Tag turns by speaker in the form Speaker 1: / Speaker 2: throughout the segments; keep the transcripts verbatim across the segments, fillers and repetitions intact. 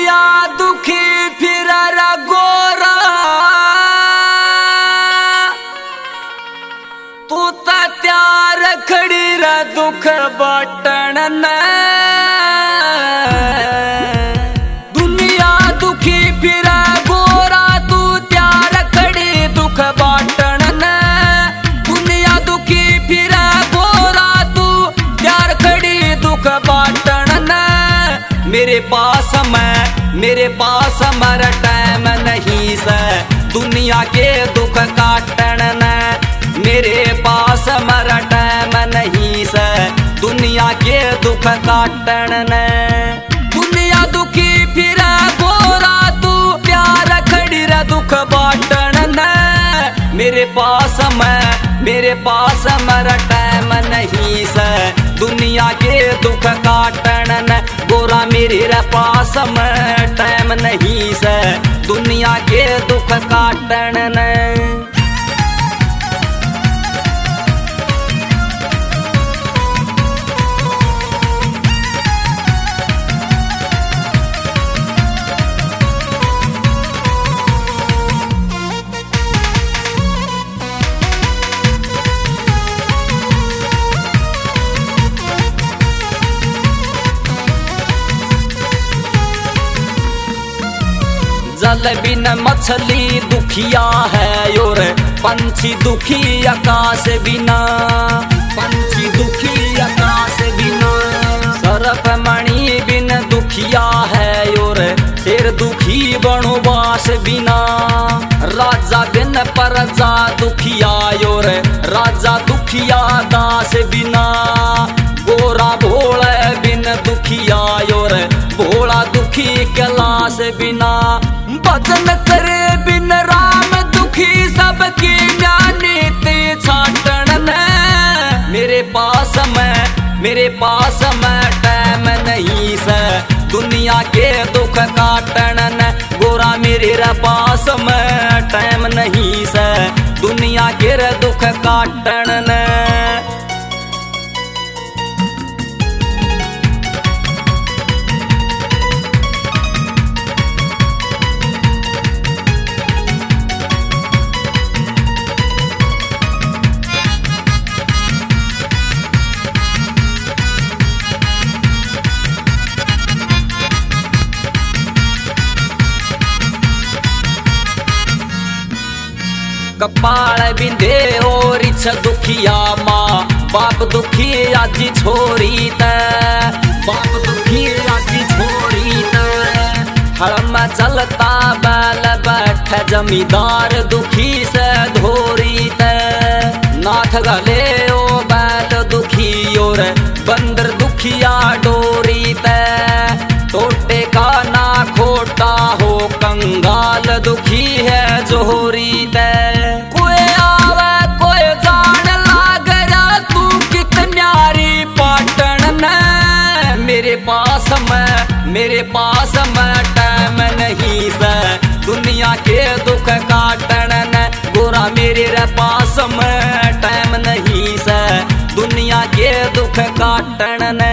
Speaker 1: दुनिया दुखी फिर गोरा तू ता त्यार खड़ी रे दुख बाटन न। दुनिया दुखी फिर गोरा तू त्यार खड़ी दुख बाटन न। दुनिया दुखी फिर गोरा तू त्यार खड़ी दुख बाटन न। मेरे पास मैं मेरे पास मर टाइम नहीं से दुनिया के दुख काटन न। मेरे पास मर टाइम नहीं से दुनिया के दुख काटन न। दुनिया दुखी फिर गोरा तू प्यार खड़ी रे दुख बाटन न। मेरे पास मैं मेरे पास मर टाइम नहीं से दुनिया के दुख काटन न। गोरा मेरे रे पास में टाइम नहीं से दुनिया के दुख काटन न। जल बिन मछली दुखिया है और पंछी दुखी आकाश बिना। पंछी दुखी आकाश बिना सरप मणि बिन दुखिया है और शेर दुखी वनवास बिना। राजा बिन प्रजा दुखिया और राजा दुखिया दास बिना। गोरा भोले बिन दुखिया और भोला दुखी कैलाश बिना। भजन करे बिन राम दुखी सबकी नीति छाटन न। मेरे पास मैं मेरे पास मैं टाइम नहीं से दुनिया के दुख काटन न। गोरा मेरे रे पास में टाइम नहीं से दुनिया के दुख काटन न। कपाल बिंदे और इच्छा दुखिया माँ बाप दुखी आजी छोरी ते। बाप दुखी आजी छोरी ते हड़म चलता बैल बैठ जमींदार दुखी से धोरी ते। नाथ गले ओ बैल दुखी और बंदर दुखिया डोरी ते। टोटे का ना खोटा हो कंगाल दुखी है जोहरी ते। कोई आवे कोई जान लाग जा तू कितन्यारी पाटन न। मेरे पास मैं मेरे पास मैं टाइम नहीं से दुनिया के दुख काटन न। गोरा मेरे रे पास में टाइम नहीं से दुनिया के दुख काटन न।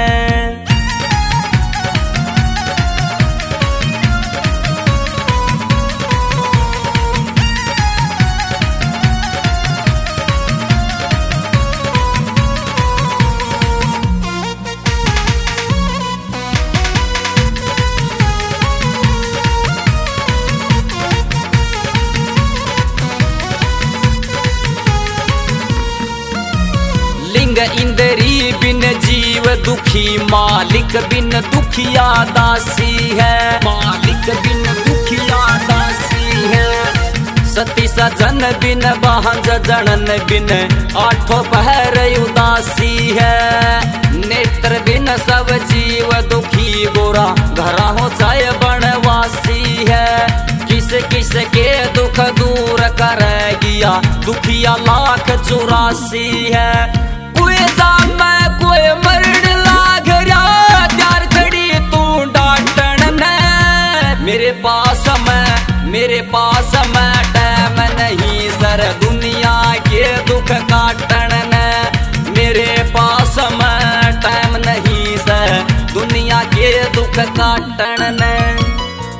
Speaker 1: इंद्री बिन जीव दुखी मालिक बिन दुखिया दासी है। मालिक बिन दुखिया दासी है। सती सजन बिन बहंज जनन बिन आठों पहर उदासी है। नेत्र बिन सब जीव दुखी गोरा घरा हो चाहे बनवासी है। किस किस के दुख दूर कर गया दुखिया लाख चौरासी है। कोई जामे कोई मरण लाग रहा त्यार खड़ी तू डांटन न। मेरे पास मैं मेरे पास मैं टाइम नहीं सर दुनिया के दुख काटन न। मेरे पास मैं टाइम नहीं सर दुनिया के दुख काटन न।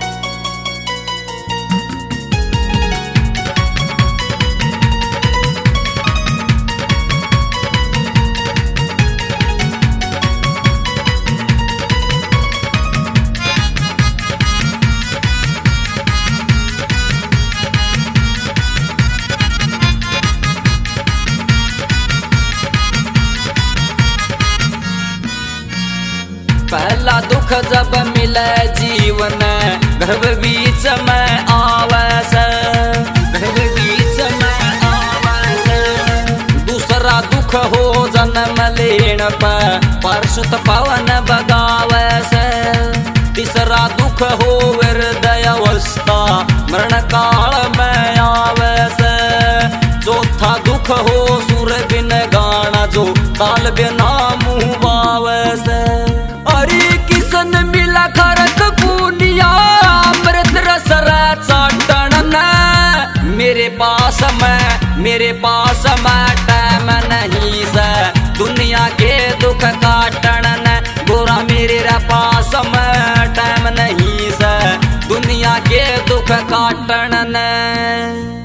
Speaker 1: दुख जब मिले जीवन गर्भ बीच में आवे से, गर्भ बीच में आवे से। दूसरा दुख हो जन्म लेन पर परसुत पवन बगावे से। तीसरा दुख हो हृदय अवस्था मरण काल में आवे से। चौथा दुख हो सुर बिन गाना जो ताल बिना मुँह बावे से। अरे किसन मिला खरक पुनिया अमृत रस चाटन न मेरे पास में, मेरे पास में टाइम नहीं से दुनिया के दुख काटन न। गोरा मेरे पास में टाइम नहीं से दुनिया के दुख काटन न।